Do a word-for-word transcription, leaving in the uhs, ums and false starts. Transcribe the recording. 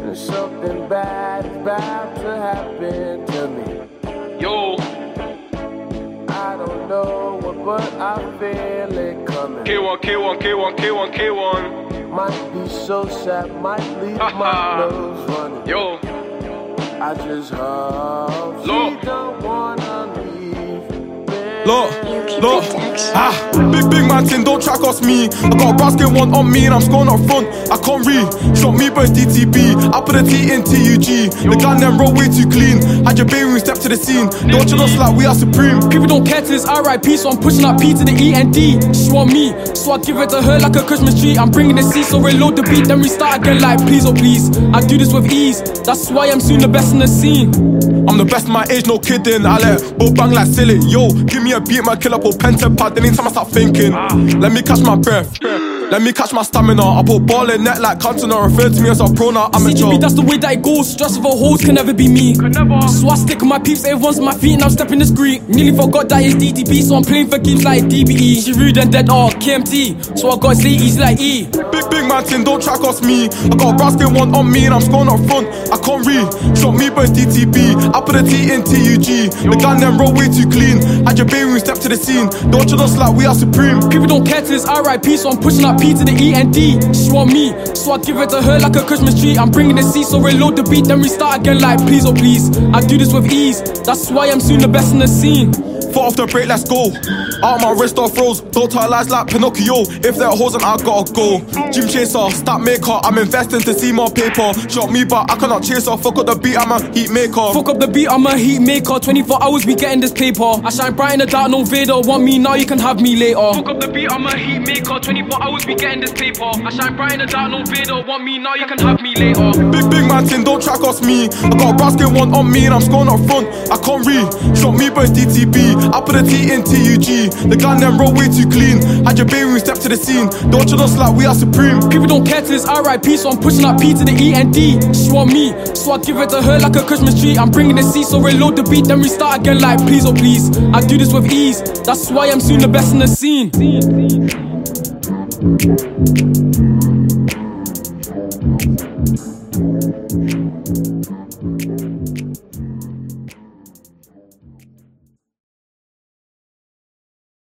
And something bad is about to happen to me. Yo. I don't know what, but I feel it coming. K one, K one, K one, K one, K one. Might be so sad, might leave my nose running. Yo. I just hope she don't wanna leave me. Look, look, ah, big, big man thing, don't track us me. I got a basket one on me and I'm scoring up front. I can't read, shot me by D T B. I put a T in T U G. The gun them roll way too clean. Had your baby when we step to the scene. They watching us like we are supreme. People don't care till it's R I P, so I'm pushing up P to the E and D. She want me, so I give it to her like a Christmas tree. I'm bringing the C, so reload the beat, then we start again like please oh please. I do this with ease, that's why I'm soon the best in the scene. I'm the best my age, no kidding. I let both bang like silly. Yo, give me a beat, my kill up or pentapad. Then anytime I start thinking, let me catch my breath. Let me catch my stamina. I put ball in net like Cantona. Refer to me as a pro now, I'm a job. That's the way that it goes. Stressful hoes can never be me. So I stick with my peeps, everyone's on my feet and I'm stepping the screen. Nearly forgot that it's D T B, so I'm playing for games like D B E. She rude and dead, oh, K M T. So I got slay easy like E. Big, big man thing, don't track us me. I got a basket one on me and I'm scoring up front. I can't read, shot me by D T B. I put a T in T U G. The gun them roll way too clean. Had your baby when we step to the scene. They watching us like we are supreme. People don't care till it's R I P, so I'm pushing up P to the E and D. She want me, so I give it to her like a Christmas tree. I'm bringing the C, so reload the beat, then we start again like please oh please. I do this with ease, that's why I'm soon the best in the scene. Foot off the break, let's go. Out my wrist off froze. Don't tell lies like Pinocchio. If they're hoes, then I gotta go. Gym chaser, stat maker. I'm investing to see more paper. Shot me, but I cannot chase her. Fuck up the beat, I'm a heat maker. Fuck up the beat, I'm a heat maker. twenty-four hours, we getting this paper. I shine bright in the dark, no Vader. Want me now, you can have me later. Fuck up the beat, I'm a heat maker. twenty-four hours, we getting this paper. I shine bright in the dark, no Vader. Want me now, you can have me later. Big, big man thing, don't track us me. I got a basket one on me and I'm scoring up front. I can't read, shot me by D T B. I put a T in T U G. The gun them roll way too clean. Had your baby when we step to the scene. They watching us like we are supreme. People don't care till it's R I P, so I'm pushing up P to the E and D. She want me, so I give it to her like a Christmas tree. I'm bringing the C, so reload the beat, then we start again like please oh please. I do this with ease, that's why I'm soon the best in the scene.